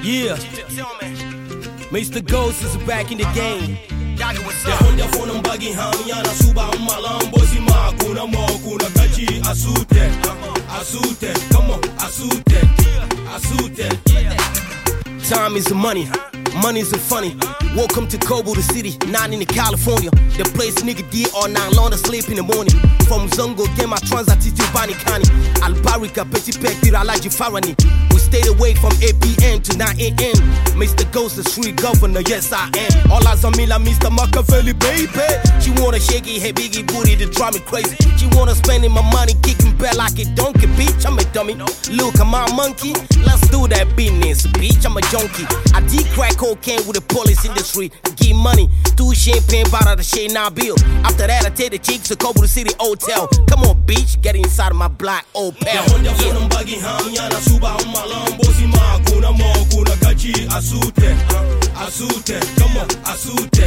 Yeah, Mr. Ghost is back in the game. Honda phone bagi hamiana suba malambo sima kuna mo kuna kachi asute come on asute. Time is the money. Money is funny. Welcome to Kobo, the city, not in California. The place nigga did all night long to sleep in the morning. From Zongo, get my transit to Bani Kani. Albarika, Petit Pek, Diralaji Farani. We stayed away from 8 p.m. to 9 a.m. Mr. Ghost, the street governor, yes I am. All eyes on me like Mr. Machiavelli, baby. She wanna shake it, hey biggie booty to drive me crazy. She wanna spending my money, kicking back like a donkey, bitch. I'm a dummy. Look, I'm a monkey. Let's do that business, bitch. I'm a junkie. I did crack cocaine with the police industry. Give money, do champagne, bottle the shade now bill. After that, I take the chicks to Kobo City Hotel. Come on, bitch, get inside of my black old pal. Honda phone bagi hamiana suba malambo sima kuna mo kuna kachi asute, come on asute.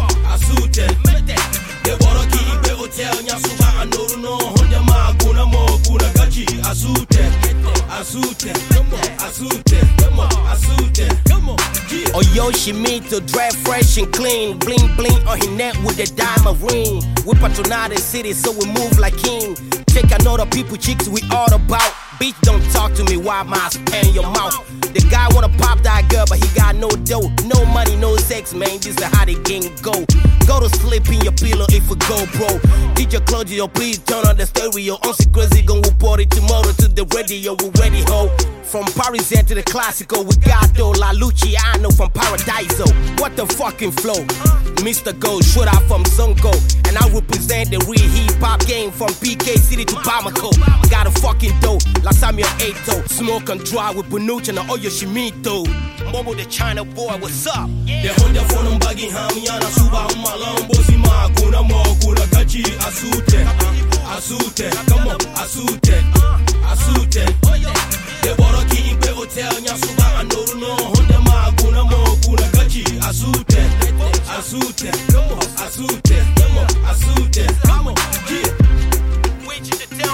The boroki ibe hotel nya suba anoru no Honda ma kuna mo kuna kachi asute, come on asute. Oh yo, she mean to dress fresh and clean. Bling bling on her neck with a diamond ring. We patronize the city so we move like king. Take another people chicks we all about. Bitch, don't talk to me while my spam your mouth. The guy wanna pop that girl, but he got no dough. No money, no sex, man, this is how the game go. Go to sleep in your pillow if we go, bro. DJ Claudio, please turn on the stereo. I'm so crazy, gon' report it tomorrow to the radio. We ready, ho. From Parisien to the Classico, we got though La Luciano from Paradiso. What the fucking flow? Mr. Ghost, shoot out from Zongo. And I represent the real hip-hop game from PK City to Bamako. Got a fucking dough, like Samuel Eto. Smoke and dry with Bunuch and Oyo Shimito. Momo the China boy, what's up? The Honda phone bagi hamiana suba malambo sima kuna mo kuna kachi asute, come on asute. The boroki ibe hotel nya suba anoru no Honda ma kuna mo kuna kachi asute, come on asute. Yeah.